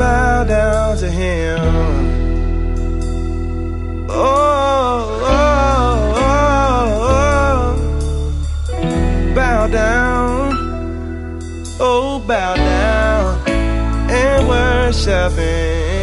bow down to him. Oh, oh, oh, oh. Bow down, oh, bow down and worship him.